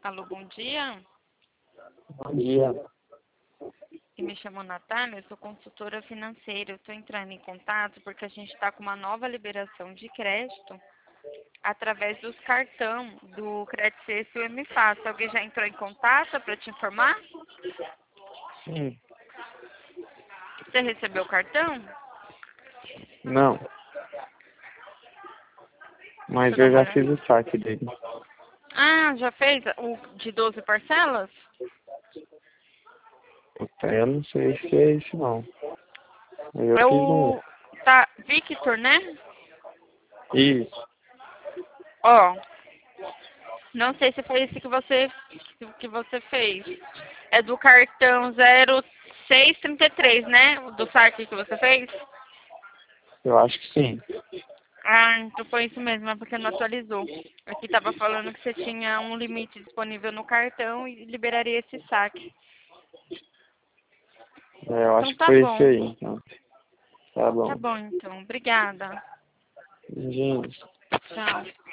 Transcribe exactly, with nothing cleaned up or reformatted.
Alô, bom dia. Bom dia. Eu me chamo Natália, eu sou consultora financeira. Eu estou entrando em contato porque a gente está com uma nova liberação de crédito através dos cartão do Crédito C S e o M Fácil. Alguém já entrou em contato para te informar? Sim. Você recebeu o cartão? Não. Mas Você não eu já vai... fiz o saque dele. Ah, já fez o de doze parcelas? Puta, eu não sei se é isso não. Eu É fiz um. o... Tá, Victor, né? Isso. Ó, não sei se foi esse que você, que você fez. É do cartão zero seis trinta e três, né? O do saque que você fez? Eu acho que sim. Ah, então foi isso mesmo, é porque não atualizou. Aqui tava falando que você tinha um limite disponível no cartão e liberaria esse saque. É, eu Então acho que tá foi esse bom. aí, então. Tá Tá bom. bom, então. Obrigada. Beijinhos. Tchau.